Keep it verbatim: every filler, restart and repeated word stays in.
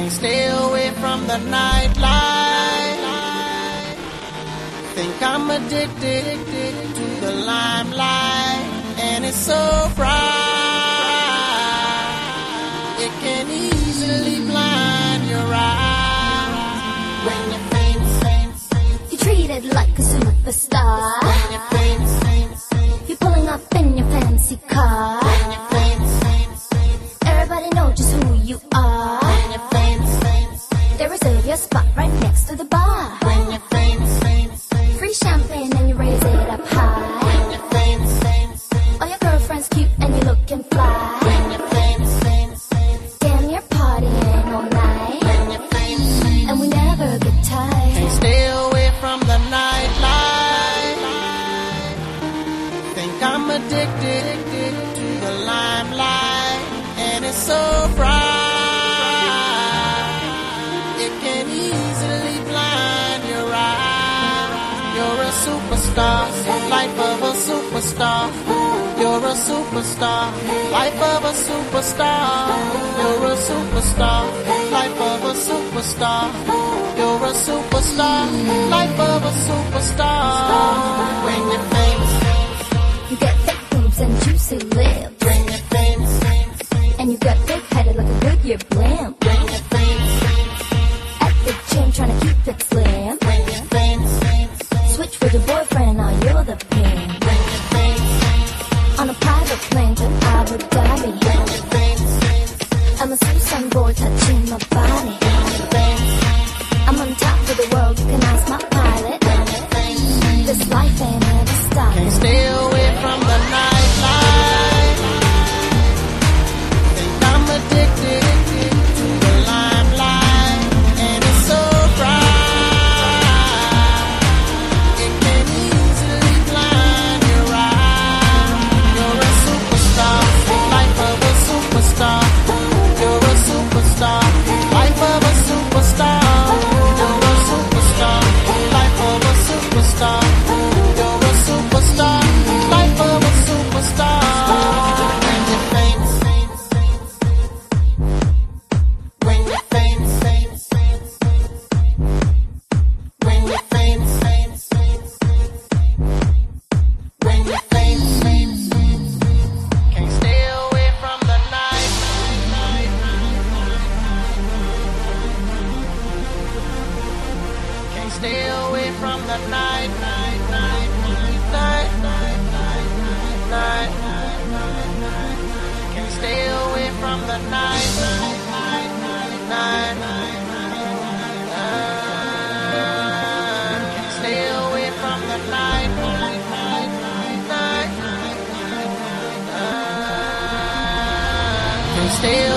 Can't stay away from the nightlife. Think I'm addicted to the limelight, and it's so bright. It can easily blind your eyes. When you're famous, you're treated like a superstar. when you're famous, You're pulling up in your fancy car. when you're famous, Everybody knows just who you are. when you're famous, They reserve your spot right next to the bar. when you're famous, Free champagne and you raise it up high. when you're famous, All your girlfriends cute and you looking fly. when you're famous, Damn, you're partying all night, when you're famous. and we never get tired. Can't stay away from the nightlife. Think I'm addicted to the limelight, and it's so bright. It can easily blind your eyes. You're a superstar, life of a superstar. You're a superstar, life of a superstar. You're a superstar, life of a superstar. You're a superstar, life of a superstar. When you're famous, You got thick boobs and juicy lips, when you're famous, and you got big headed like a Goodyear blimp. when you're famous, At the gym trying to keep it slim. when you're famous, Switch with your boyfriend, now you're the pimp. when you're famous, On a private plane to Abu Dhabi, when you're famous, I'm a Susan boy touching my body. when you're famous, I'm on top of the world, you can ask my pilot. when you're famous. This life ain't ever Can't stopping. stay away from the nightlife. Think I'm addicted to the limelight, and it's so bright. It can easily blind your eyes. You're a superstar, life of a superstar. You're a superstar, life of a superstar. You're a superstar, life of a superstar. You're a superstar, life of a superstar. When you're famous, when you're famous, when you're famous, when you're famous, can't stay away from the night. Can't stay away from the night, night, night, night, night, night, night, night. Can't stay away from the night, night, night, night, night, night. Can't stay away from the night, night, night, night, night, night. Can't stay